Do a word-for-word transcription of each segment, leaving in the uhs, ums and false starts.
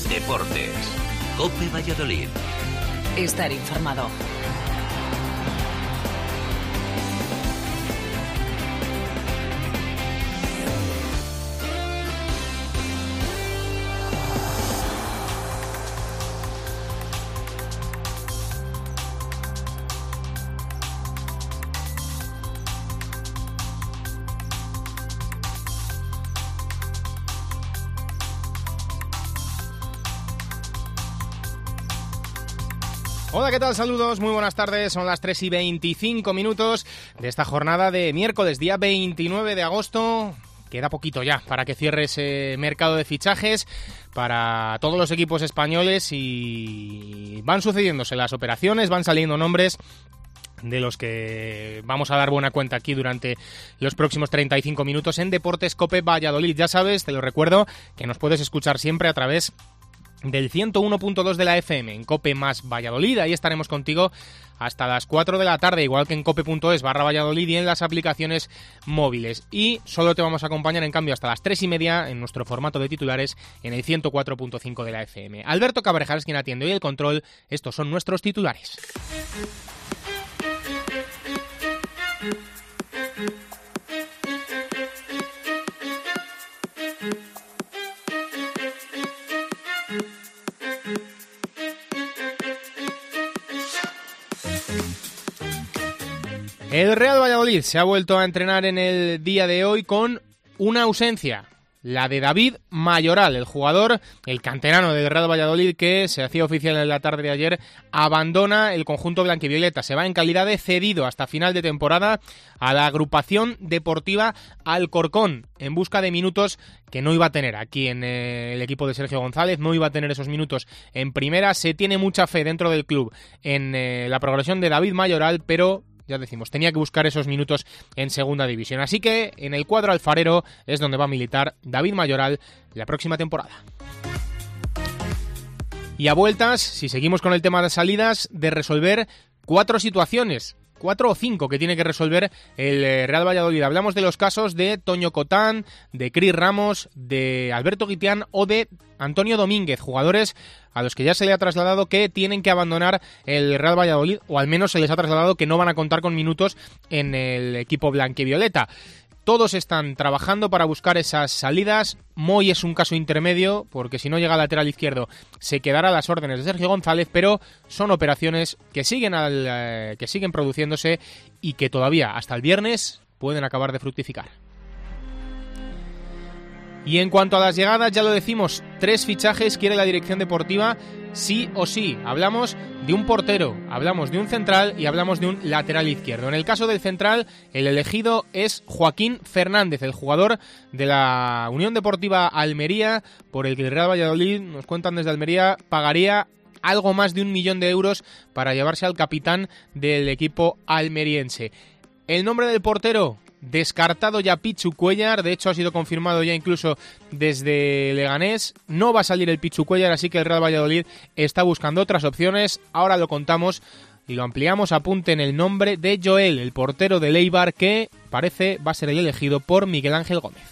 Deportes. COPE Valladolid. Estar informado. Hola, ¿qué tal? Saludos, muy buenas tardes. Son las tres y veinticinco minutos de esta jornada de miércoles, día veintinueve de agosto. Queda poquito ya para que cierre ese mercado de fichajes para todos los equipos españoles y van sucediéndose las operaciones, van saliendo nombres de los que vamos a dar buena cuenta aquí durante los próximos treinta y cinco minutos en Deportes COPE Valladolid. Ya sabes, te lo recuerdo, que nos puedes escuchar siempre a través del ciento uno punto dos de la F M en COPE más Valladolid. Ahí estaremos contigo hasta las cuatro de la tarde, igual que en cope.es barra Valladolid y en las aplicaciones móviles. Y solo te vamos a acompañar, en cambio, hasta las tres y media en nuestro formato de titulares en el ciento cuatro punto cinco de la F M. Alberto Cabrejal es quien atiende hoy el control. Estos son nuestros titulares. El Real Valladolid se ha vuelto a entrenar en el día de hoy con una ausencia, la de David Mayoral, el jugador, el canterano del Real Valladolid que se hacía oficial en la tarde de ayer, abandona el conjunto blanquivioleta, se va en calidad de cedido hasta final de temporada a la agrupación deportiva Alcorcón, en busca de minutos que no iba a tener aquí en eh, el equipo de Sergio González, no iba a tener esos minutos en primera. Se tiene mucha fe dentro del club en eh, la progresión de David Mayoral, pero ya decimos, tenía que buscar esos minutos en segunda división. Así que en el cuadro alfarero es donde va a militar David Mayoral la próxima temporada. Y a vueltas, si seguimos con el tema de salidas, de resolver cuatro situaciones, cuatro o cinco que tiene que resolver el Real Valladolid. Hablamos de los casos de Toño Cotán, de Cris Ramos, de Alberto Guitián o de Antonio Domínguez, jugadores a los que ya se le ha trasladado que tienen que abandonar el Real Valladolid, o al menos se les ha trasladado que no van a contar con minutos en el equipo blanquivioleta. Todos están trabajando para buscar esas salidas. Moy es un caso intermedio, porque si no llega al lateral izquierdo se quedará a las órdenes de Sergio González, pero son operaciones que siguen, al, eh, que siguen produciéndose y que todavía hasta el viernes pueden acabar de fructificar. Y en cuanto a las llegadas, ya lo decimos, tres fichajes quiere la dirección deportiva sí o sí. Hablamos de un portero, hablamos de un central y hablamos de un lateral izquierdo. En el caso del central, el elegido es Joaquín Fernández, el jugador de la Unión Deportiva Almería, por el que el Real Valladolid, nos cuentan desde Almería, pagaría algo más de un millón de euros para llevarse al capitán del equipo almeriense. El nombre del portero, descartado ya Pichu Cuéllar, de hecho ha sido confirmado ya incluso desde Leganés, no va a salir el Pichu Cuéllar, así que el Real Valladolid está buscando otras opciones. Ahora lo contamos y lo ampliamos. Apunten el nombre de Joel, el portero de Eibar, que parece va a ser el elegido por Miguel Ángel Gómez.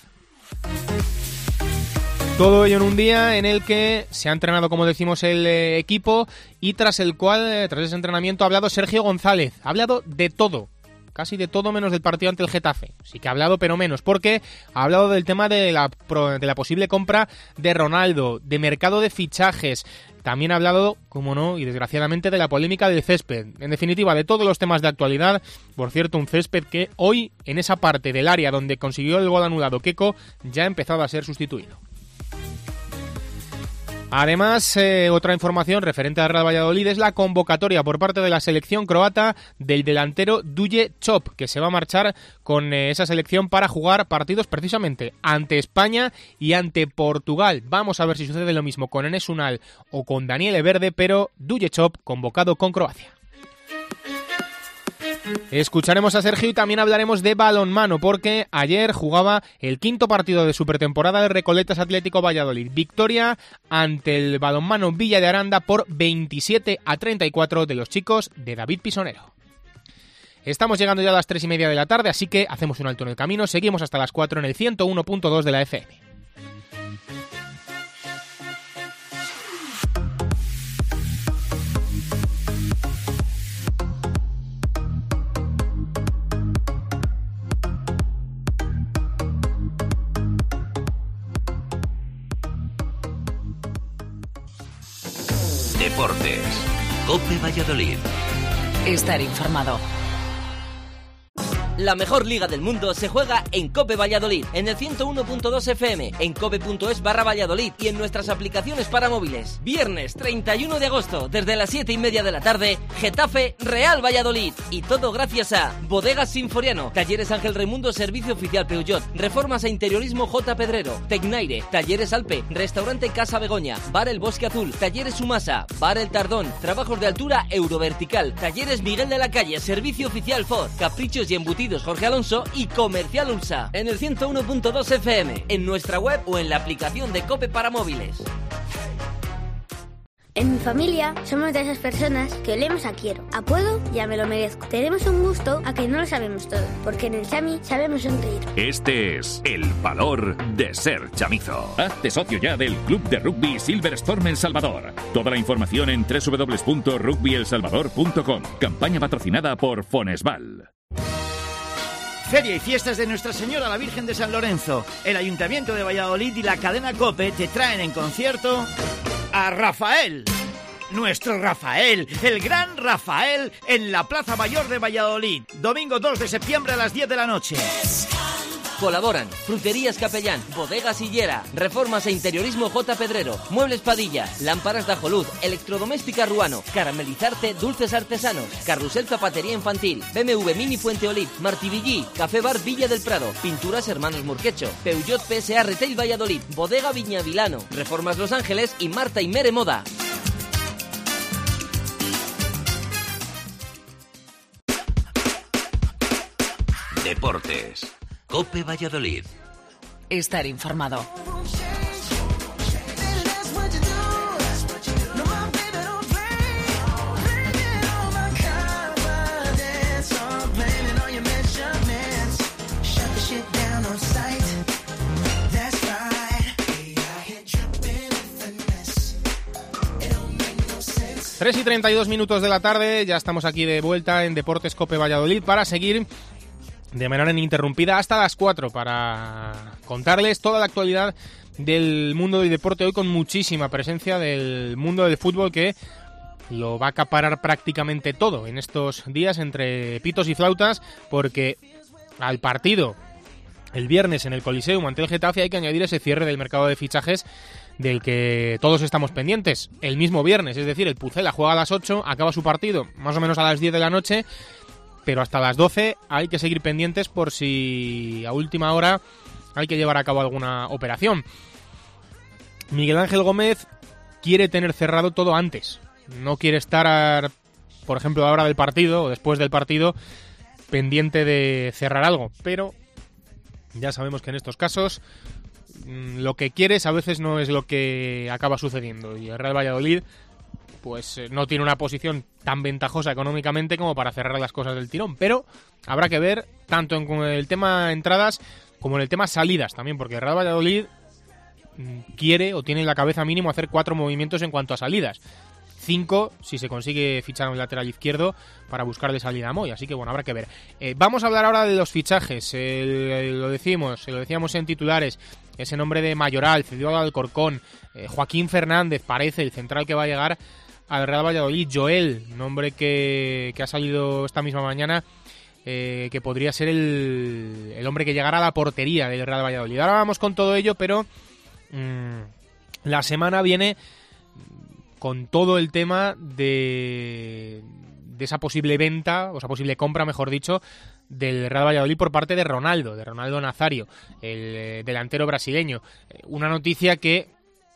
Todo ello en un día en el que se ha entrenado, como decimos, el eh, equipo y tras el cual, eh, tras ese entrenamiento, ha hablado Sergio González, ha hablado de todo. Casi de todo menos del partido ante el Getafe. Sí que ha hablado, pero menos, porque ha hablado del tema de la, de la posible compra de Ronaldo, de mercado de fichajes. También ha hablado, como no, y desgraciadamente, de la polémica del césped. En definitiva, de todos los temas de actualidad. Por cierto, un césped que hoy, en esa parte del área donde consiguió el gol anulado Keco, ya ha empezado a ser sustituido. Además, eh, otra información referente al Real Valladolid es la convocatoria por parte de la selección croata del delantero Duje Chop, que se va a marchar con eh, esa selección para jugar partidos precisamente ante España y ante Portugal. Vamos a ver si sucede lo mismo con Enes Unal o con Daniel Everde, pero Duje Chop convocado con Croacia. Escucharemos a Sergio y también hablaremos de balonmano, porque ayer jugaba el quinto partido de su pretemporada del Recoletas Atlético Valladolid. Victoria ante el balonmano Villa de Aranda por veintisiete a treinta y cuatro de los chicos de David Pisonero. Estamos llegando ya a las tres y media de la tarde, así que hacemos un alto en el camino. Seguimos hasta las cuatro en el ciento uno punto dos de la F M. Deportes. COPE Valladolid. Estar informado. La mejor liga del mundo se juega en COPE Valladolid, en el ciento uno punto dos F M, en cope.es barra Valladolid y en nuestras aplicaciones para móviles. Viernes treinta y uno de agosto, desde las siete y media de la tarde, Getafe Real Valladolid. Y todo gracias a Bodegas Sinforiano, Talleres Ángel Raimundo, Servicio Oficial Peugeot, Reformas e Interiorismo J. Pedrero, Tecnaire, Talleres Alpe, Restaurante Casa Begoña, Bar El Bosque Azul, Talleres Sumasa, Bar El Tardón, Trabajos de Altura Eurovertical, Talleres Miguel de la Calle, Servicio Oficial Ford, Caprichos y Embutidos Jorge Alonso y Comercial Ulsa, en el ciento uno punto dos F M, en nuestra web o en la aplicación de COPE para móviles. En mi familia somos de esas personas que olemos a quiero, a puedo y a me lo merezco. Tenemos un gusto a que no lo sabemos todo, porque en el Chami sabemos sonreír. Este es el valor de ser chamizo. Hazte socio ya del Club de Rugby Silverstorm El Salvador. Toda la información en doble u doble u doble u punto rugby el salvador punto com. Campaña patrocinada por Fonesval. Feria y fiestas de Nuestra Señora la Virgen de San Lorenzo. El Ayuntamiento de Valladolid y la cadena COPE te traen en concierto a Rafael. Nuestro Rafael, el gran Rafael, en la Plaza Mayor de Valladolid. Domingo dos de septiembre a las diez de la noche. Colaboran Fruterías Capellán, Bodegas Hillera, Reformas e Interiorismo J. Pedrero, Muebles Padilla, Lámparas de Ajoluz, Electrodoméstica Ruano, Caramelizarte Dulces Artesanos, Carrusel Zapatería Infantil, B M W Mini Fuente Olid, Martivillí, Café Bar Villa del Prado, Pinturas Hermanos Murquecho, Peugeot P S A Retail Valladolid, Bodega Viñavilano, Reformas Los Ángeles y Marta y Mere Moda. Deportes. COPE Valladolid. Estar informado. tres y treinta y dos minutos de la tarde, ya estamos aquí de vuelta en Deportes COPE Valladolid para seguir de manera ininterrumpida hasta las cuatro para contarles toda la actualidad del mundo del deporte, hoy con muchísima presencia del mundo del fútbol que lo va a acaparar prácticamente todo en estos días entre pitos y flautas, porque al partido el viernes en el Coliseum ante el Getafe hay que añadir ese cierre del mercado de fichajes del que todos estamos pendientes el mismo viernes, es decir, el Pucela juega a las ocho, acaba su partido más o menos a las diez de la noche, pero hasta las doce hay que seguir pendientes por si a última hora hay que llevar a cabo alguna operación. Miguel Ángel Gómez quiere tener cerrado todo antes. No quiere estar, por ejemplo, a la hora del partido o después del partido pendiente de cerrar algo. Pero ya sabemos que en estos casos lo que quieres a veces no es lo que acaba sucediendo. Y el Real Valladolid pues no tiene una posición tan ventajosa económicamente como para cerrar las cosas del tirón, pero habrá que ver tanto en el tema entradas como en el tema salidas también, porque el Real Valladolid quiere o tiene en la cabeza mínimo hacer cuatro movimientos en cuanto a salidas, cinco si se consigue fichar a un lateral izquierdo para buscarle salida a Moy, así que bueno, habrá que ver. Eh, vamos a hablar ahora de los fichajes, eh, lo decimos, lo decíamos en titulares, ese nombre de Mayoral, cedido al Alcorcón, eh, Joaquín Fernández parece el central que va a llegar al Real Valladolid, Joel, nombre que, que ha salido esta misma mañana, eh, que podría ser el, el hombre que llegara a la portería del Real Valladolid. Ahora vamos con todo ello, pero mmm, la semana viene con todo el tema de, de esa posible venta, o esa posible compra, mejor dicho, del Real Valladolid por parte de Ronaldo, de Ronaldo Nazario, el eh, delantero brasileño. Eh, una noticia que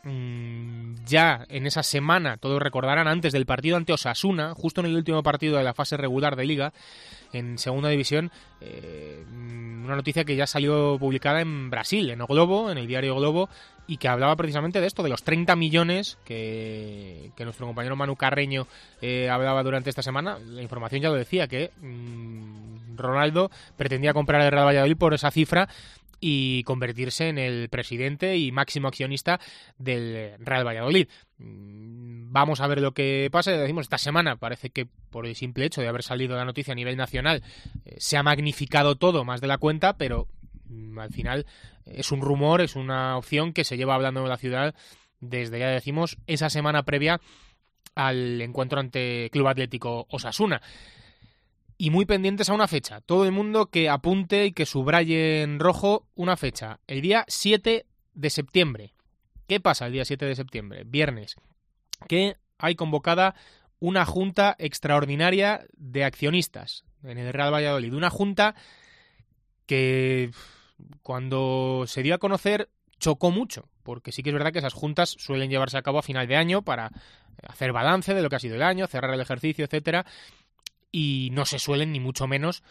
ya en esa semana, todos recordarán, antes del partido ante Osasuna, justo en el último partido de la fase regular de Liga, en segunda división, eh, una noticia que ya salió publicada en Brasil, en O Globo, en el diario Globo, y que hablaba precisamente de esto, de los treinta millones que, que nuestro compañero Manu Carreño eh, hablaba durante esta semana. La información ya lo decía, que mmm, Ronaldo pretendía comprar el Real Valladolid por esa cifra y convertirse en el presidente y máximo accionista del Real Valladolid. Vamos a ver lo que pasa. Decimos, esta semana parece que por el simple hecho de haber salido la noticia a nivel nacional eh, se ha magnificado todo más de la cuenta, pero mm, al final es un rumor, es una opción que se lleva hablando en la ciudad desde, ya decimos, esa semana previa al encuentro ante Club Atlético Osasuna. Y muy pendientes a una fecha. Todo el mundo que apunte y que subraye en rojo una fecha. El día siete de septiembre. ¿Qué pasa el día siete de septiembre? Viernes. Que hay convocada una junta extraordinaria de accionistas en el Real Valladolid. Una junta que cuando se dio a conocer chocó mucho, porque sí que es verdad que esas juntas suelen llevarse a cabo a final de año para hacer balance de lo que ha sido el año, cerrar el ejercicio, etcétera, y no se suelen ni mucho menos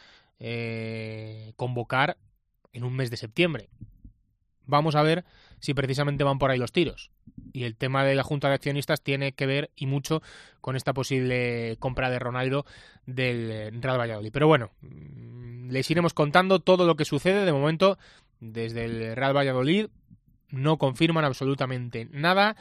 eh, convocar en un mes de septiembre. Vamos a ver si precisamente van por ahí los tiros. Y el tema de la Junta de Accionistas tiene que ver y mucho con esta posible compra de Ronaldo del Real Valladolid. Pero bueno, les iremos contando todo lo que sucede. De momento, desde el Real Valladolid no confirman absolutamente nada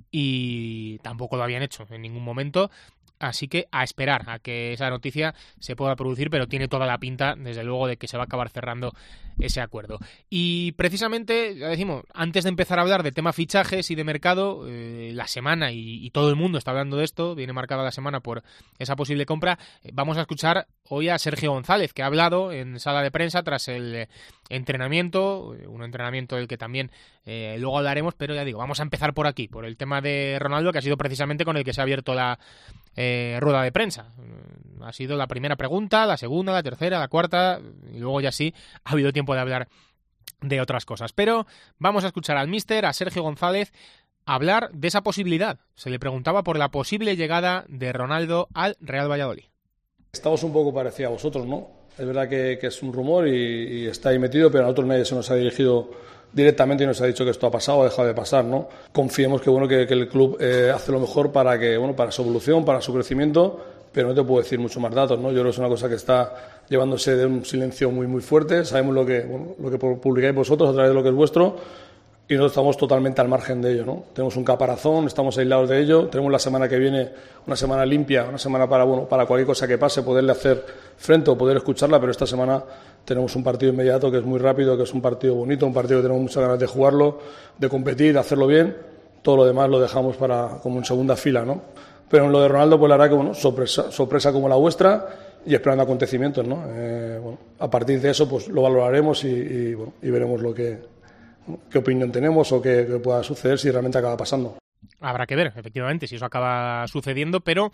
y tampoco lo habían hecho en ningún momento. Así que a esperar a que esa noticia se pueda producir, pero tiene toda la pinta, desde luego, de que se va a acabar cerrando ese acuerdo. Y precisamente, ya decimos, antes de empezar a hablar de tema fichajes y de mercado, eh, la semana, y, y todo el mundo está hablando de esto, viene marcada la semana por esa posible compra, eh, vamos a escuchar hoy a Sergio González, que ha hablado en sala de prensa tras el eh, entrenamiento, un entrenamiento del que también eh, luego hablaremos, pero ya digo, vamos a empezar por aquí, por el tema de Ronaldo, que ha sido precisamente con el que se ha abierto la Eh, rueda de prensa. Ha sido la primera pregunta, la segunda, la tercera, la cuarta, y luego ya sí ha habido tiempo de hablar de otras cosas. Pero vamos a escuchar al míster, a Sergio González, hablar de esa posibilidad. Se le preguntaba por la posible llegada de Ronaldo al Real Valladolid. Estamos un poco parecidos a vosotros, ¿no? Es verdad que, que es un rumor y, y está ahí metido, pero a nosotros nadie se nos ha dirigido directamente y nos ha dicho que esto ha pasado o ha dejado de pasar, ¿no? Confiemos que bueno que, que el club eh, hace lo mejor para que bueno para su evolución, para su crecimiento, pero no te puedo decir mucho más datos, ¿no? Yo creo que es una cosa que está llevándose de un silencio muy muy fuerte. Sabemos lo que bueno, lo que publicáis vosotros a través de lo que es vuestro y nosotros estamos totalmente al margen de ello, ¿no? Tenemos un caparazón, estamos aislados de ello. Tenemos la semana que viene una semana limpia, una semana para bueno para cualquier cosa que pase poderle hacer frente o poder escucharla, pero esta semana tenemos un partido inmediato que es muy rápido, que es un partido bonito, un partido que tenemos muchas ganas de jugarlo, de competir, de hacerlo bien. Todo lo demás lo dejamos para como en segunda fila, ¿no? Pero en lo de Ronaldo, pues la verdad que bueno, sorpresa, sorpresa como la vuestra y esperando acontecimientos, ¿no? Eh, bueno, a partir de eso, pues lo valoraremos y, y, bueno, y veremos lo que qué opinión tenemos o qué, qué pueda suceder si realmente acaba pasando. Habrá que ver, efectivamente, si eso acaba sucediendo, pero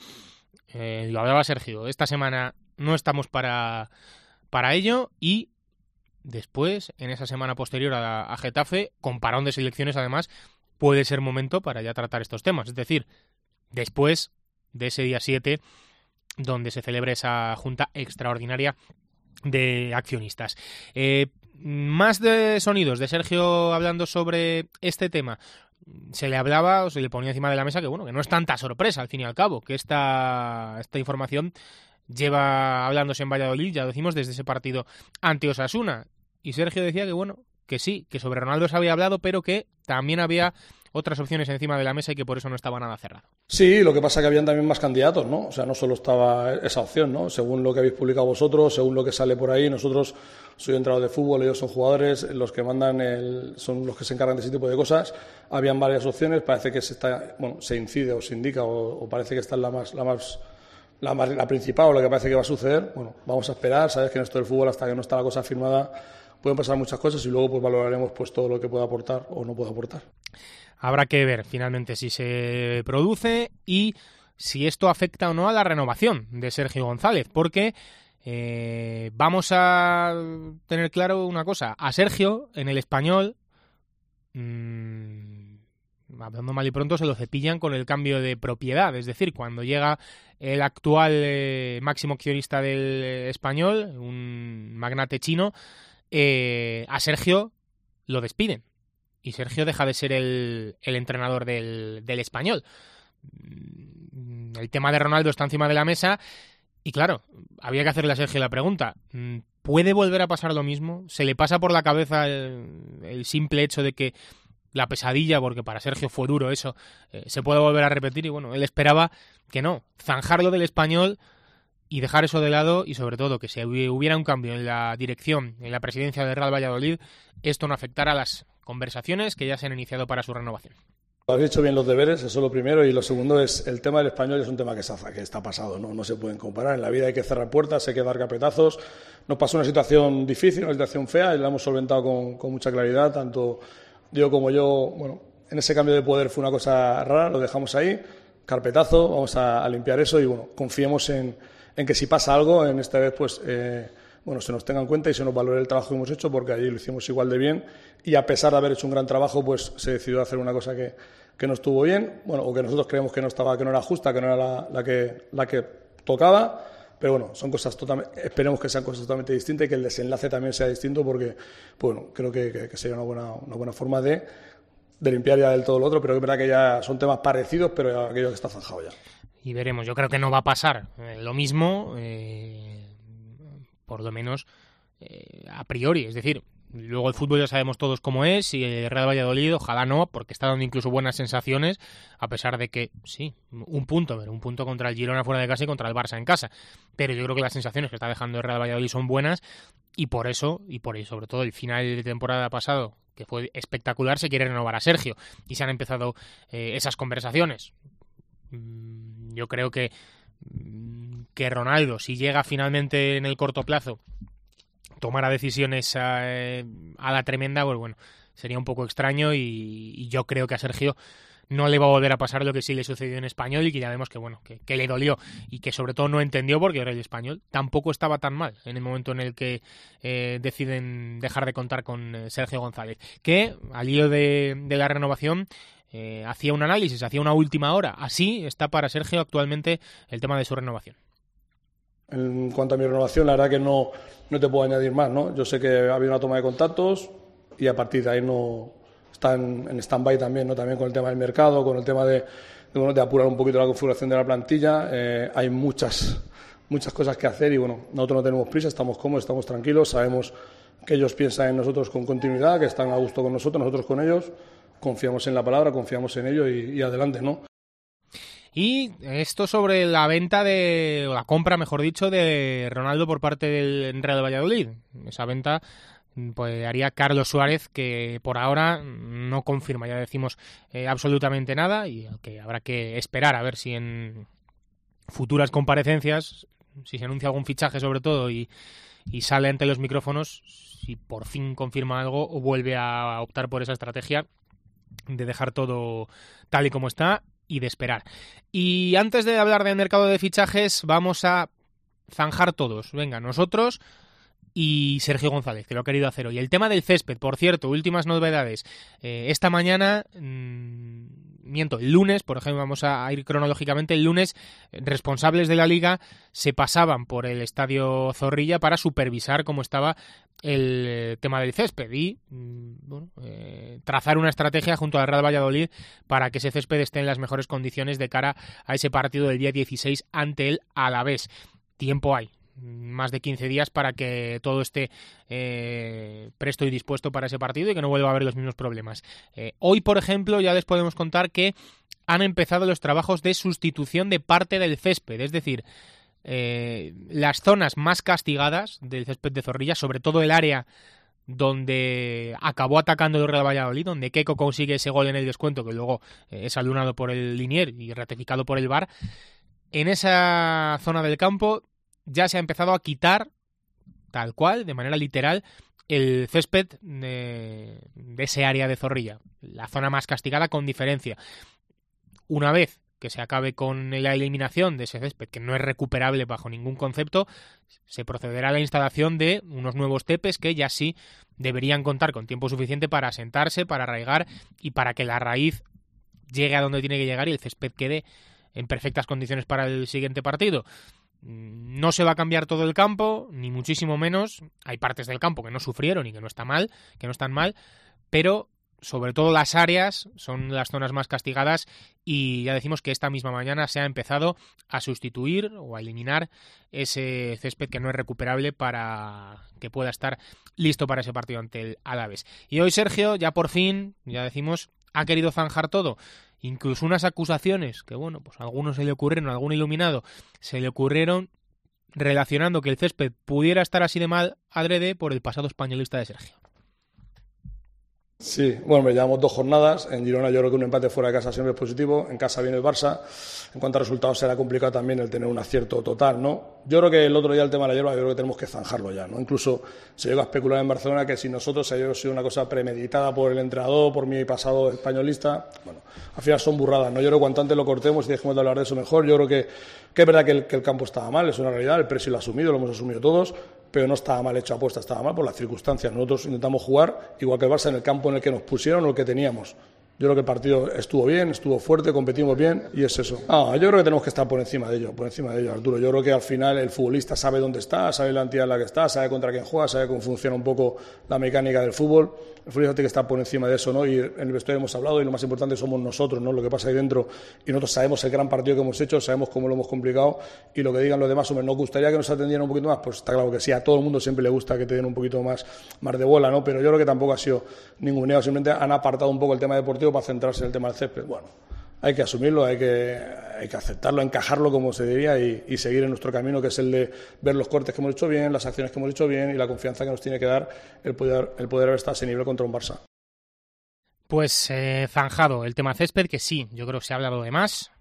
eh, lo hablaba Sergio, esta semana no estamos para para ello y después, en esa semana posterior a, a Getafe, con parón de selecciones además, puede ser momento para ya tratar estos temas. Es decir, después de ese día siete, donde se celebre esa junta extraordinaria de accionistas. Eh, más de sonidos de Sergio hablando sobre este tema. Se le hablaba o se le ponía encima de la mesa que bueno que no es tanta sorpresa al fin y al cabo, que esta, esta información lleva hablándose en Valladolid, ya lo decimos, desde ese partido ante Osasuna. Y Sergio decía que bueno, que sí, que sobre Ronaldo se había hablado, pero que también había otras opciones encima de la mesa y que por eso no estaba nada cerrado. Sí, lo que pasa es que habían también más candidatos, ¿no? O sea, no solo estaba esa opción, ¿no? Según lo que habéis publicado vosotros, según lo que sale por ahí, nosotros soy entrenador de fútbol, ellos son jugadores, los que mandan el, son los que se encargan de ese tipo de cosas. Habían varias opciones, parece que se está, bueno, se incide o se indica o, o parece que esta es la más, la más La, la principal o lo que parece que va a suceder. Bueno, vamos a esperar, sabes que en esto del fútbol hasta que no está la cosa firmada pueden pasar muchas cosas y luego pues valoraremos pues todo lo que pueda aportar o no pueda aportar. Habrá que ver finalmente si se produce y si esto afecta o no a la renovación de Sergio González, porque eh, vamos a tener claro una cosa, a Sergio en el Español mmm, hablando mal y pronto, se lo cepillan con el cambio de propiedad. Es decir, cuando llega el actual eh, máximo accionista del eh, Español, un magnate chino, eh, a Sergio lo despiden. Y Sergio deja de ser el, el entrenador del, del Español. El tema de Ronaldo está encima de la mesa y claro, había que hacerle a Sergio la pregunta. ¿Puede volver a pasar lo mismo? ¿Se le pasa por la cabeza el, el simple hecho de que la pesadilla, porque para Sergio fue duro eso, eh, se puede volver a repetir? Y bueno, él esperaba que no, zanjarlo del Español y dejar eso de lado y sobre todo que si hubiera un cambio en la dirección, en la presidencia del Real Valladolid, esto no afectara a las conversaciones que ya se han iniciado para su renovación. Habéis hecho bien los deberes, eso es lo primero, y lo segundo es el tema del Español, es un tema que está, que está pasado, ¿no? No se pueden comparar. En la vida hay que cerrar puertas, hay que dar carpetazos. Nos pasó una situación difícil, una situación fea, y la hemos solventado con, con mucha claridad. Tanto Diego como yo, bueno, en ese cambio de poder fue una cosa rara, lo dejamos ahí, carpetazo, vamos a, a limpiar eso y bueno, confiemos en, en que si pasa algo, en esta vez pues eh, bueno, se nos tenga en cuenta y se nos valore el trabajo que hemos hecho, porque allí lo hicimos igual de bien y a pesar de haber hecho un gran trabajo, pues se decidió hacer una cosa que, que no estuvo bien, bueno, o que nosotros creemos que no estaba, que no era justa, que no era la, la que la que tocaba, pero bueno, son cosas totalmente, esperemos que sean cosas totalmente distintas y que el desenlace también sea distinto, porque bueno, creo que, que, que sería una buena, una buena forma de, de limpiar ya del todo lo otro, pero es verdad que ya son temas parecidos, pero aquello que está zanjado ya. Y veremos, yo creo que no va a pasar eh, lo mismo, eh, por lo menos eh, a priori, es decir, luego el fútbol ya sabemos todos cómo es, y el Real Valladolid ojalá no, porque está dando incluso buenas sensaciones, a pesar de que, sí, un punto, pero un punto contra el Girona fuera de casa y contra el Barça en casa, pero yo creo que las sensaciones que está dejando el Real Valladolid son buenas, y por eso, y por eso sobre todo el final de temporada pasado, que fue espectacular, se quiere renovar a Sergio, y se han empezado eh, esas conversaciones. Yo creo que, que Ronaldo, si llega finalmente en el corto plazo, tomara decisiones a, a la tremenda, pues bueno, sería un poco extraño y, y yo creo que a Sergio no le va a volver a pasar lo que sí le sucedió en Español y que ya vemos que bueno que, que le dolió y que sobre todo no entendió, porque ahora el Español tampoco estaba tan mal en el momento en el que eh, deciden dejar de contar con Sergio González, que al hilo de, de la renovación eh, hacía un análisis, hacía una última hora. Así está para Sergio actualmente el tema de su renovación. En cuanto a mi renovación, la verdad que no, no te puedo añadir más, ¿no? Yo sé que ha habido una toma de contactos y a partir de ahí no está en, en stand-by también, ¿no? También con el tema del mercado, con el tema de, de, bueno, de apurar un poquito la configuración de la plantilla. Eh, hay muchas, muchas cosas que hacer y bueno, nosotros no tenemos prisa, estamos cómodos, estamos tranquilos, sabemos que ellos piensan en nosotros con continuidad, que están a gusto con nosotros, nosotros con ellos, confiamos en la palabra, confiamos en ello y, y adelante, ¿no? Y esto sobre la venta de, o la compra, mejor dicho, de Ronaldo por parte del Real Valladolid. Esa venta pues haría Carlos Suárez, que por ahora no confirma, ya decimos, eh, absolutamente nada, y que habrá que esperar a ver si en futuras comparecencias, si se anuncia algún fichaje sobre todo y, y sale ante los micrófonos, si por fin confirma algo o vuelve a optar por esa estrategia de dejar todo tal y como está y de esperar. Y antes de hablar del mercado de fichajes, vamos a zanjar todos. Venga, nosotros y Sergio González, que lo ha querido hacer hoy. El tema del césped, por cierto, últimas novedades. Eh, esta mañana, mmm, miento, el lunes, por ejemplo, vamos a ir cronológicamente, el lunes, responsables de la Liga se pasaban por el Estadio Zorrilla para supervisar cómo estaba el eh, tema del césped y mmm, bueno, eh, trazar una estrategia junto al Real Valladolid para que ese césped esté en las mejores condiciones de cara a ese partido del día dieciséis ante el Alavés. Tiempo hay, más de quince días para que todo esté eh, presto y dispuesto para ese partido y que no vuelva a haber los mismos problemas. Eh, hoy, por ejemplo, ya les podemos contar que han empezado los trabajos de sustitución de parte del césped, es decir, eh, las zonas más castigadas del césped de Zorrilla, sobre todo el área donde acabó atacando el Real Valladolid, donde Keco consigue ese gol en el descuento que luego eh, es alunado por el Linier y ratificado por el V A R. En esa zona del campo ya se ha empezado a quitar, tal cual, de manera literal, el césped de, de ese área de Zorrilla, la zona más castigada con diferencia. Una vez que se acabe con la eliminación de ese césped, que no es recuperable bajo ningún concepto, se procederá a la instalación de unos nuevos tepes que ya sí deberían contar con tiempo suficiente para asentarse, para arraigar y para que la raíz llegue a donde tiene que llegar y el césped quede en perfectas condiciones para el siguiente partido. No se va a cambiar todo el campo, ni muchísimo menos. Hay partes del campo que no sufrieron y que no está mal, que no están mal, pero sobre todo las áreas son las zonas más castigadas y ya decimos que esta misma mañana se ha empezado a sustituir o a eliminar ese césped que no es recuperable para que pueda estar listo para ese partido ante el Alavés. Y hoy Sergio ya por fin, ya decimos, ha querido zanjar todo. Incluso unas acusaciones que, bueno, pues a algunos se le ocurrieron, a algún iluminado se le ocurrieron relacionando que el césped pudiera estar así de mal adrede por el pasado españolista de Sergio. Sí, bueno, me llevamos dos jornadas. En Girona yo creo que un empate fuera de casa siempre es positivo. En casa viene el Barça. En cuanto a resultados será complicado también el tener un acierto total, ¿no? Yo creo que el otro día el tema de la hierba, yo creo que tenemos que zanjarlo ya, ¿no? Incluso se llegó a especular en Barcelona que si nosotros había sido una cosa premeditada por el entrenador, por mi pasado españolista. Bueno, al final son burradas, ¿no? Yo creo que cuanto antes lo cortemos y dejemos de hablar de eso mejor. Yo creo que, que es verdad que el, que el campo estaba mal, es una realidad, el precio lo ha asumido, lo hemos asumido todos, pero no estaba mal hecho apuesta, estaba mal por las circunstancias. Nosotros intentamos jugar igual que el Barça en el campo en el que nos pusieron o el que teníamos. Yo creo que el partido estuvo bien, estuvo fuerte, competimos bien y es eso. Ah, yo creo que tenemos que estar por encima de ello, por encima de ello, Arturo. Yo creo que al final el futbolista sabe dónde está, sabe la entidad en la que está, sabe contra quién juega, sabe cómo funciona un poco la mecánica del fútbol. El futbolista tiene que estar por encima de eso, ¿no? Y en el vestuario hemos hablado y lo más importante somos nosotros, ¿no? Lo que pasa ahí dentro, y nosotros sabemos el gran partido que hemos hecho, sabemos cómo lo hemos complicado y lo que digan los demás, hombre, ¿nos gustaría que nos atendieran un poquito más? Pues está claro que sí, a todo el mundo siempre le gusta que te den un poquito más, más de bola, ¿no? Pero yo creo que tampoco ha sido ninguneo, simplemente han apartado un poco el tema deportivo para centrarse en el tema del césped. Bueno, hay que asumirlo, hay que, hay que aceptarlo, encajarlo, como se diría, y, y seguir en nuestro camino, que es el de ver los cortes que hemos hecho bien, las acciones que hemos hecho bien y la confianza que nos tiene que dar el poder, el poder haber estado a ese nivel contra un Barça. Pues eh, zanjado el tema césped, que sí, yo creo que se ha hablado de más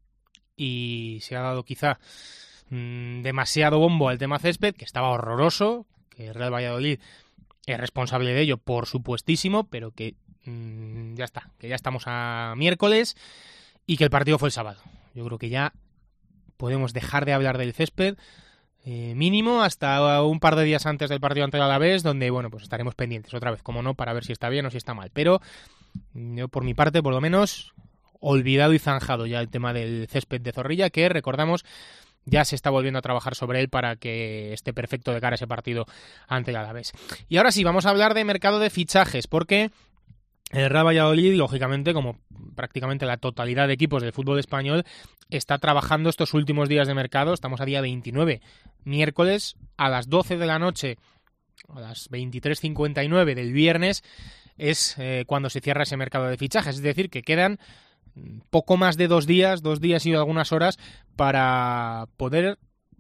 y se ha dado quizá mmm, demasiado bombo al tema césped, que estaba horroroso, que el Real Valladolid es responsable de ello, por supuestísimo, pero que mmm, ya está, que ya estamos a miércoles y que el partido fue el sábado. Yo creo que ya podemos dejar de hablar del césped, eh, mínimo hasta un par de días antes del partido ante el Alavés, donde, bueno, pues estaremos pendientes otra vez, como no, para ver si está bien o si está mal. Pero yo, por mi parte, por lo menos, olvidado y zanjado ya el tema del césped de Zorrilla, que, recordamos, ya se está volviendo a trabajar sobre él para que esté perfecto de cara a ese partido ante el Alavés. Y ahora sí, vamos a hablar de mercado de fichajes, porque el Real Valladolid, lógicamente, como prácticamente la totalidad de equipos del fútbol español, está trabajando estos últimos días de mercado. Estamos a día veintinueve, miércoles, a las doce de la noche, a las veintitrés cincuenta y nueve del viernes, es eh, cuando se cierra ese mercado de fichajes. Es decir, que quedan poco más de dos días, dos días y algunas horas para poder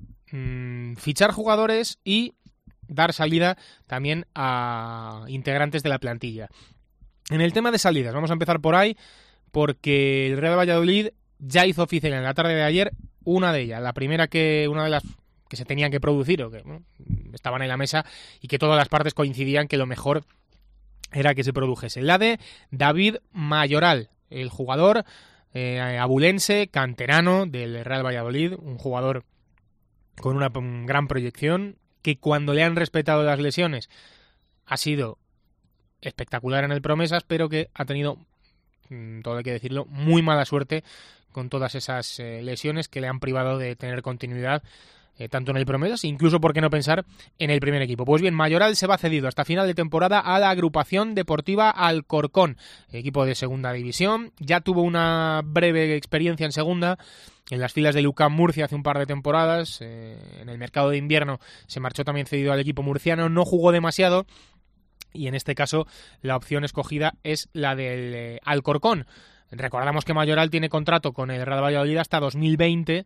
mmm, fichar jugadores y dar salida también a integrantes de la plantilla. En el tema de salidas, vamos a empezar por ahí, porque el Real Valladolid ya hizo oficial en la tarde de ayer una de ellas, la primera que una de las que se tenían que producir o que bueno, estaban en la mesa y que todas las partes coincidían que lo mejor era que se produjese. La de David Mayoral, el jugador eh, abulense, canterano del Real Valladolid, un jugador con una um, gran proyección, que cuando le han respetado las lesiones ha sido espectacular en el Promesas, pero que ha tenido, todo hay que decirlo, muy mala suerte con todas esas eh, lesiones que le han privado de tener continuidad eh, tanto en el Promesas, incluso por qué no pensar en el primer equipo. Pues bien, Mayoral se va cedido hasta final de temporada a la agrupación deportiva Alcorcón, equipo de segunda división. Ya tuvo una breve experiencia en segunda, en las filas de Lucán Murcia hace un par de temporadas. Eh, en el mercado de invierno se marchó también cedido al equipo murciano, no jugó demasiado, y en este caso la opción escogida es la del eh, Alcorcón. Recordamos que Mayoral tiene contrato con el Real Valladolid hasta dos mil veinte,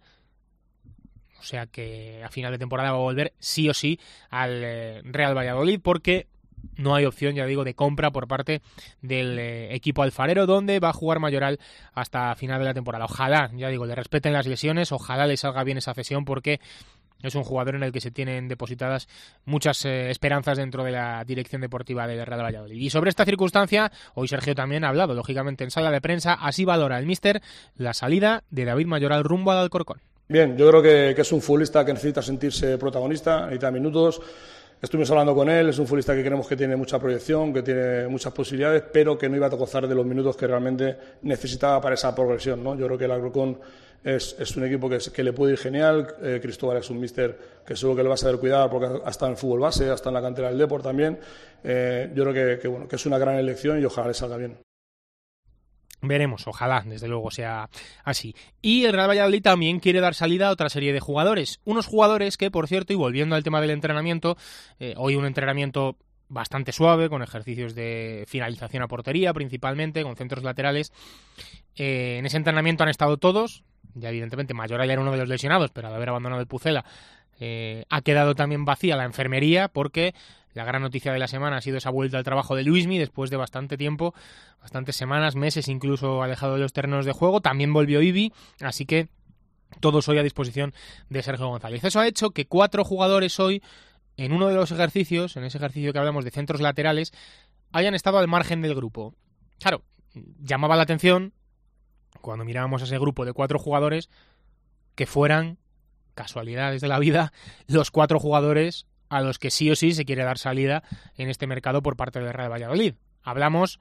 o sea que a final de temporada va a volver sí o sí al eh, Real Valladolid, porque no hay opción, ya digo, de compra por parte del eh, equipo alfarero, donde va a jugar Mayoral hasta final de la temporada. Ojalá, ya digo, le respeten las lesiones, ojalá le salga bien esa cesión, porque es un jugador en el que se tienen depositadas muchas eh, esperanzas dentro de la dirección deportiva del Real Valladolid. Y sobre esta circunstancia, hoy Sergio también ha hablado, lógicamente, en sala de prensa. Así valora el míster la salida de David Mayoral rumbo al Alcorcón. Bien, yo creo que, que es un futbolista que necesita sentirse protagonista, necesita minutos. Estuvimos hablando con él, es un futbolista que creemos que tiene mucha proyección, que tiene muchas posibilidades, pero que no iba a gozar de los minutos que realmente necesitaba para esa progresión, ¿no? Yo creo que el Alcorcón es, es un equipo que, que le puede ir genial. eh, Cristóbal es un míster que seguro que le va a saber cuidar, porque ha estado en el fútbol base, ha estado en la cantera del Depor también. Eh, yo creo que, que, bueno, que es una gran elección y ojalá le salga bien. Veremos, ojalá, desde luego, sea así. Y el Real Valladolid también quiere dar salida a otra serie de jugadores. Unos jugadores que, por cierto, y volviendo al tema del entrenamiento, eh, hoy un entrenamiento bastante suave, con ejercicios de finalización a portería, principalmente, con centros laterales. Eh, en ese entrenamiento han estado todos. Ya evidentemente Mayoral era uno de los lesionados, pero al haber abandonado el Pucela, eh, ha quedado también vacía la enfermería porque la gran noticia de la semana ha sido esa vuelta al trabajo de Luismi después de bastante tiempo, bastantes semanas, meses incluso alejado de los terrenos de juego. También volvió Ibi, así que todos hoy a disposición de Sergio González. Eso ha hecho que cuatro jugadores hoy, en uno de los ejercicios, en ese ejercicio que hablamos de centros laterales, hayan estado al margen del grupo. Claro, llamaba la atención, cuando mirábamos a ese grupo de cuatro jugadores, que fueran, casualidades de la vida, los cuatro jugadores a los que sí o sí se quiere dar salida en este mercado por parte del Real Valladolid. Hablamos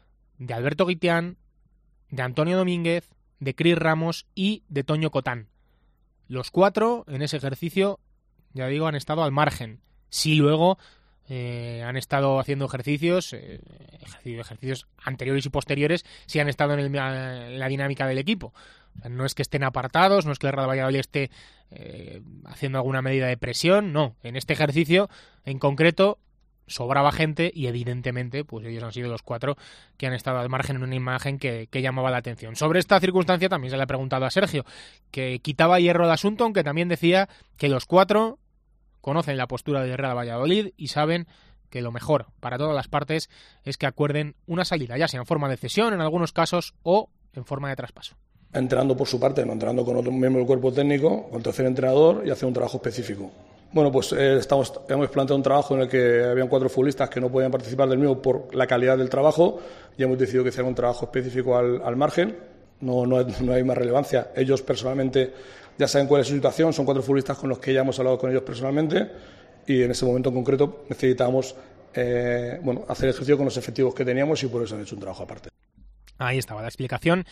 de Alberto Guitián, de Antonio Domínguez, de Cris Ramos y de Toño Cotán. Los cuatro en ese ejercicio, ya digo, han estado al margen. Sí, luego eh, han estado haciendo ejercicios, eh, ejercicios anteriores y posteriores, sí han estado en, el, en la dinámica del equipo. O sea, no es que estén apartados, no es que el Real Valladolid esté eh, haciendo alguna medida de presión, no. En este ejercicio, en concreto, sobraba gente y evidentemente pues ellos han sido los cuatro que han estado al margen en una imagen que, que llamaba la atención. Sobre esta circunstancia también se le ha preguntado a Sergio, que quitaba hierro al asunto, aunque también decía que los cuatro conocen la postura del Real Valladolid y saben que lo mejor para todas las partes es que acuerden una salida, ya sea en forma de cesión en algunos casos o en forma de traspaso. Entrenando por su parte, no entrenando con otro miembro del cuerpo técnico, con el tercer entrenador y hacer un trabajo específico. Bueno, pues eh, estamos, hemos planteado un trabajo en el que habían cuatro futbolistas que no podían participar del mismo por la calidad del trabajo y hemos decidido que hicieran un trabajo específico al, al margen. No, no, no hay más relevancia. Ellos personalmente ya saben cuál es su situación, son cuatro futbolistas con los que ya hemos hablado con ellos personalmente y en ese momento en concreto necesitábamos eh, bueno, hacer ejercicio con los efectivos que teníamos y por eso han hecho un trabajo aparte. Ahí estaba la explicación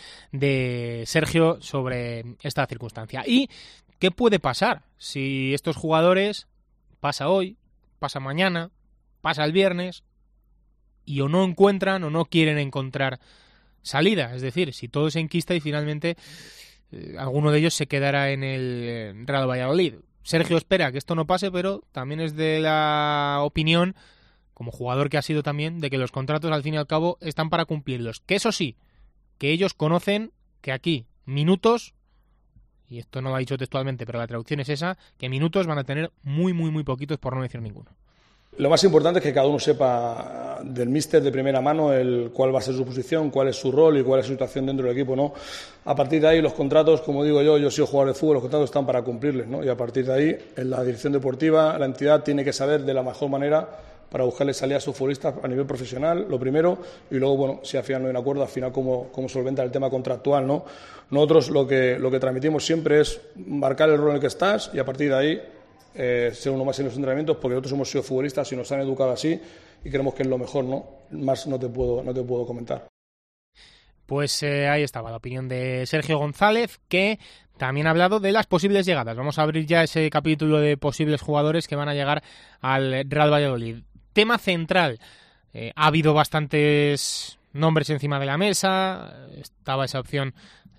de Sergio sobre esta circunstancia. ¿Y qué puede pasar si estos jugadores pasa hoy, pasa mañana, pasa el viernes y o no encuentran o no quieren encontrar salida? Es decir, si todo se enquista y finalmente eh, alguno de ellos se quedará en el Real Valladolid. Sergio espera que esto no pase, pero también es de la opinión, como jugador que ha sido también, de que los contratos al fin y al cabo están para cumplirlos. Que eso sí, que ellos conocen que aquí minutos, y esto no lo ha dicho textualmente, pero la traducción es esa, que minutos van a tener muy, muy, muy poquitos, por no decir ninguno. Lo más importante es que cada uno sepa del míster de primera mano el cuál va a ser su posición, cuál es su rol y cuál es su situación dentro del equipo, ¿no? A partir de ahí los contratos, como digo yo, yo he sido jugador de fútbol, los contratos están para cumplirles, ¿no? Y a partir de ahí, en la dirección deportiva, la entidad tiene que saber de la mejor manera para buscarle salida a sus futbolistas a nivel profesional, lo primero, y luego, bueno, si al final no hay un acuerdo, al final cómo, cómo solventa el tema contractual, ¿no? Nosotros lo que, lo que transmitimos siempre es marcar el rol en el que estás y a partir de ahí eh, ser uno más en los entrenamientos, porque nosotros hemos sido futbolistas y nos han educado así y creemos que es lo mejor, ¿no? Más no te puedo, no te puedo comentar. Pues eh, ahí estaba la opinión de Sergio González, que también ha hablado de las posibles llegadas. Vamos a abrir ya ese capítulo de posibles jugadores que van a llegar al Real Valladolid. Tema central, eh, ha habido bastantes nombres encima de la mesa, estaba esa opción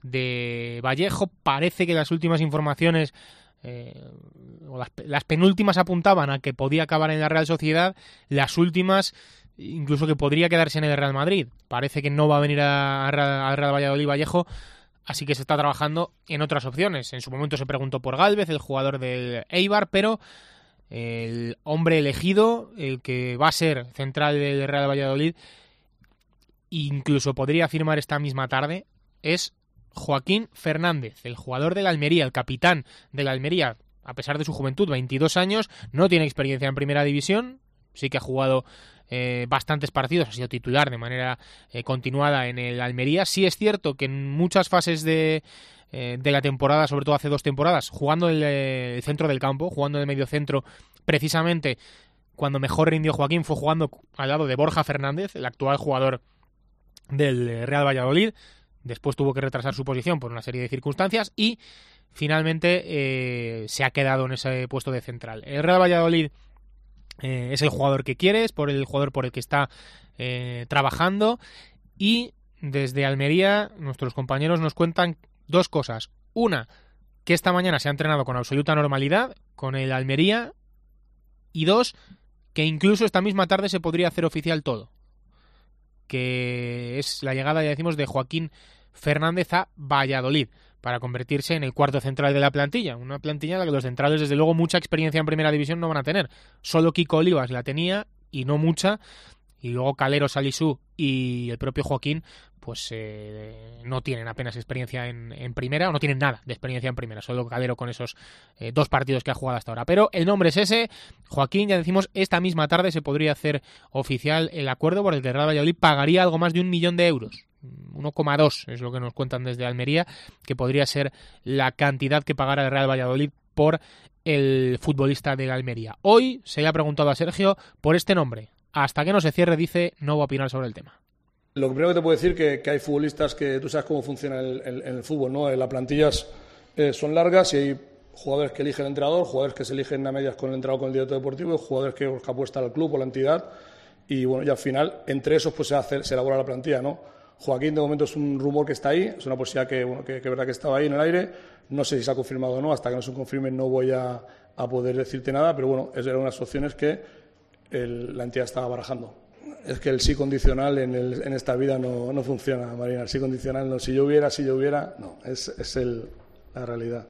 de Vallejo, parece que las últimas informaciones, eh, o las, las penúltimas apuntaban a que podía acabar en la Real Sociedad, las últimas incluso que podría quedarse en el Real Madrid, parece que no va a venir al Real Valladolid Vallejo, así que se está trabajando en otras opciones. En su momento se preguntó por Gálvez, el jugador del Eibar, pero el hombre elegido, el que va a ser central del Real Valladolid, incluso podría firmar esta misma tarde, es Joaquín Fernández, el jugador del Almería, el capitán del Almería, a pesar de su juventud, veintidós años, no tiene experiencia en primera división, sí que ha jugado eh, bastantes partidos, ha sido titular de manera eh, continuada en el Almería. Sí es cierto que en muchas fases de de la temporada, sobre todo hace dos temporadas, jugando el, el centro del campo, jugando de medio centro, precisamente cuando mejor rindió Joaquín fue jugando al lado de Borja Fernández, el actual jugador del Real Valladolid. Después tuvo que retrasar su posición por una serie de circunstancias y finalmente eh, se ha quedado en ese puesto de central. El Real Valladolid eh, es el jugador que quiere, es por el jugador por el que está eh, trabajando, y desde Almería nuestros compañeros nos cuentan dos cosas. Una, que esta mañana se ha entrenado con absoluta normalidad con el Almería, y dos, que incluso esta misma tarde se podría hacer oficial todo, que es la llegada, ya decimos, de Joaquín Fernández a Valladolid. para convertirse en el cuarto central de la plantilla. Una plantilla en la que los centrales, desde luego, mucha experiencia en primera división no van a tener. Solo Kiko Olivas la tenía y no mucha. Y luego Calero, Salisú y el propio Joaquín, pues eh, no tienen apenas experiencia en, en primera, o no tienen nada de experiencia en primera, solo Calero con esos eh, dos partidos que ha jugado hasta ahora. Pero el nombre es ese, Joaquín, ya decimos, esta misma tarde se podría hacer oficial el acuerdo por el que el Real Valladolid pagaría algo más de un millón de euros. uno coma dos es lo que nos cuentan desde Almería, que podría ser la cantidad que pagara el Real Valladolid por el futbolista de la Almería. Hoy se le ha preguntado a Sergio por este nombre. Hasta que no se cierre, dice, no va a opinar sobre el tema. Lo primero que te puedo decir que, que hay futbolistas que tú sabes cómo funciona el, el, el fútbol, ¿no? Las plantillas eh, son largas y hay jugadores que elige el entrenador, jugadores que se eligen a medias con el entrenador, con el director deportivo, y jugadores que, que apuestan al club o la entidad. Y bueno, y al final, entre esos pues se hace, se elabora la plantilla, ¿no? Joaquín, de momento, es un rumor que está ahí, es una posibilidad que, bueno, que, que verdad que estaba ahí en el aire. No sé si se ha confirmado o no, hasta que no se confirme no voy a, a poder decirte nada, pero bueno, esas eran unas opciones que El, la entidad estaba barajando. Es que el sí condicional en, el, en esta vida no, no funciona, Marina. El sí condicional no. Si yo hubiera, si yo hubiera, no. Es, es el, la realidad.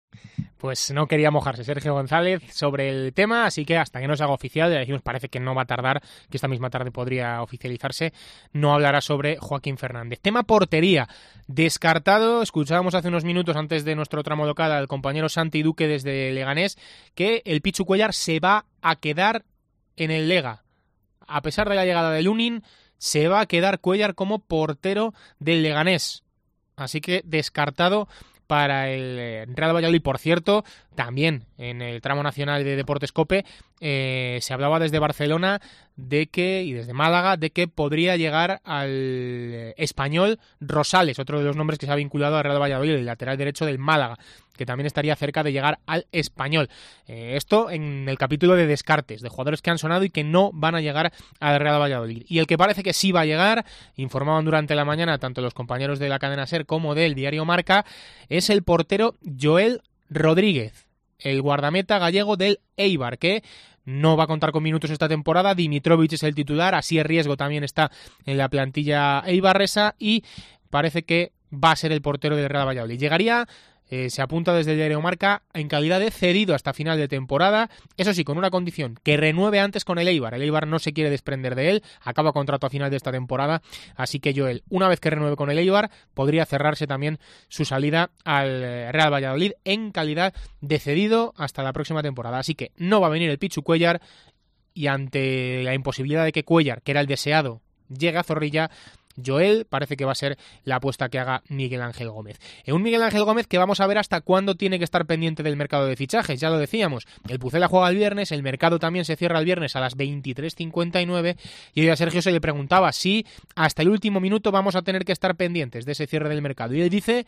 Pues no quería mojarse Sergio González sobre el tema, así que hasta que no se haga oficial, ya decimos, parece que no va a tardar, que esta misma tarde podría oficializarse, no hablará sobre Joaquín Fernández. Tema portería, descartado. Escuchábamos hace unos minutos antes de nuestro tramo local al compañero Santi Duque desde Leganés que el Pichu Cuéllar se va a quedar en el Lega. A pesar de la llegada de Lunin, se va a quedar Cuéllar como portero del Leganés. Así que descartado para el Real Valladolid. Por cierto, también en el tramo nacional de Deportes COPE eh, se hablaba desde Barcelona de que y desde Málaga de que podría llegar al Español Rosales, otro de los nombres que se ha vinculado al Real Valladolid, el lateral derecho del Málaga, que también estaría cerca de llegar al Español. Eh, esto en el capítulo de descartes, de jugadores que han sonado y que no van a llegar al Real Valladolid. Y el que parece que sí va a llegar, informaban durante la mañana tanto los compañeros de la cadena SER como del diario Marca, es el portero Joel Rodríguez, el guardameta gallego del Eibar, que no va a contar con minutos esta temporada. Dimitrovic es el titular, Asier Riesgo también está en la plantilla eibarresa y parece que va a ser el portero del Real Valladolid. Llegaría, eh, se apunta desde el diario Marca, en calidad de cedido hasta final de temporada, eso sí, con una condición, que renueve antes con el Eibar. El Eibar no se quiere desprender de él, acaba contrato a final de esta temporada, así que Joel, una vez que renueve con el Eibar, podría cerrarse también su salida al Real Valladolid en calidad de cedido hasta la próxima temporada. Así que no va a venir el Pichu Cuéllar, y ante la imposibilidad de que Cuéllar, que era el deseado, llegue a Zorrilla, Joel parece que va a ser la apuesta que haga Miguel Ángel Gómez. En un Miguel Ángel Gómez que vamos a ver hasta cuándo tiene que estar pendiente del mercado de fichajes, ya lo decíamos, el Pucela juega el viernes, el mercado también se cierra el viernes a las veintitrés cincuenta y nueve y hoy a Sergio se le preguntaba si hasta el último minuto vamos a tener que estar pendientes de ese cierre del mercado, y él dice,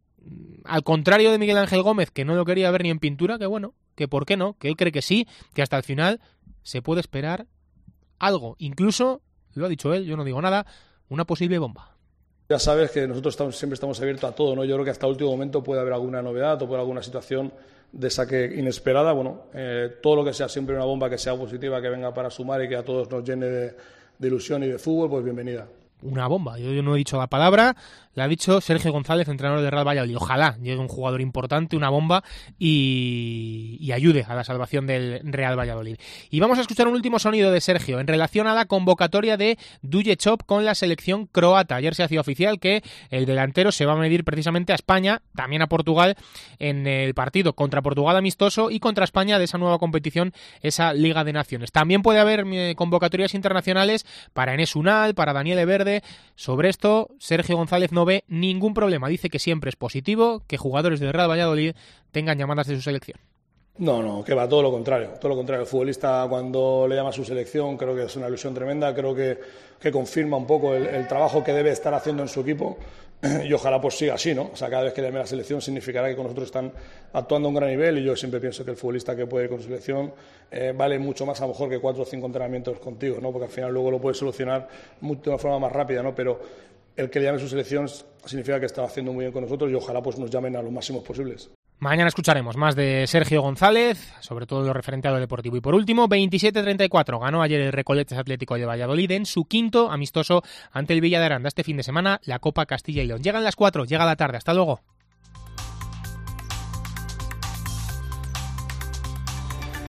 al contrario de Miguel Ángel Gómez, que no lo quería ver ni en pintura, que bueno, que por qué no, que él cree que sí, que hasta el final se puede esperar algo, incluso, lo ha dicho él, yo no digo nada, una posible bomba. Ya sabes que nosotros estamos, siempre estamos abiertos a todo, ¿no? Yo creo que hasta el último momento puede haber alguna novedad o puede haber alguna situación de saque inesperada. Bueno, eh, todo lo que sea siempre una bomba que sea positiva, que venga para sumar y que a todos nos llene de, de ilusión y de fútbol, pues bienvenida. Una bomba, yo, yo no he dicho la palabra, la ha dicho Sergio González, entrenador de Real Valladolid. Ojalá llegue un jugador importante, una bomba, y, y ayude a la salvación del Real Valladolid. Y vamos a escuchar un último sonido de Sergio en relación a la convocatoria de Duje Chop con la selección croata. Ayer se hacía oficial que el delantero se va a medir precisamente a España, también a Portugal, en el partido contra Portugal amistoso y contra España de esa nueva competición, esa Liga de Naciones. También puede haber eh, convocatorias internacionales para Enes Unal, para Daniel Verde. Sobre esto, Sergio González no ve ningún problema. Dice que siempre es positivo que jugadores del Real Valladolid tengan llamadas de su selección. No, no, que va, todo lo contrario. Todo lo contrario. El futbolista, cuando le llama a su selección, creo que es una ilusión tremenda. Creo que, que confirma un poco el, el trabajo que debe estar haciendo en su equipo. Y ojalá pues siga así, ¿no? O sea, cada vez que le llame a la selección significará que con nosotros están actuando a un gran nivel, y yo siempre pienso que el futbolista que puede ir con su selección eh, vale mucho más a lo mejor que cuatro o cinco entrenamientos contigo, ¿no? Porque al final luego lo puede solucionar de una forma más rápida, ¿no? Pero el que le llame a su selección significa que está haciendo muy bien con nosotros, y ojalá pues nos llamen a los máximos posibles. Mañana escucharemos más de Sergio González, sobre todo lo referente a lo deportivo. Y por último, veintisiete treinta y cuatro ganó ayer el Recoletas Atlético de Valladolid en su quinto amistoso ante el Villa de Aranda. Este fin de semana, la Copa Castilla y León. Llegan las cuatro, llega la tarde. Hasta luego.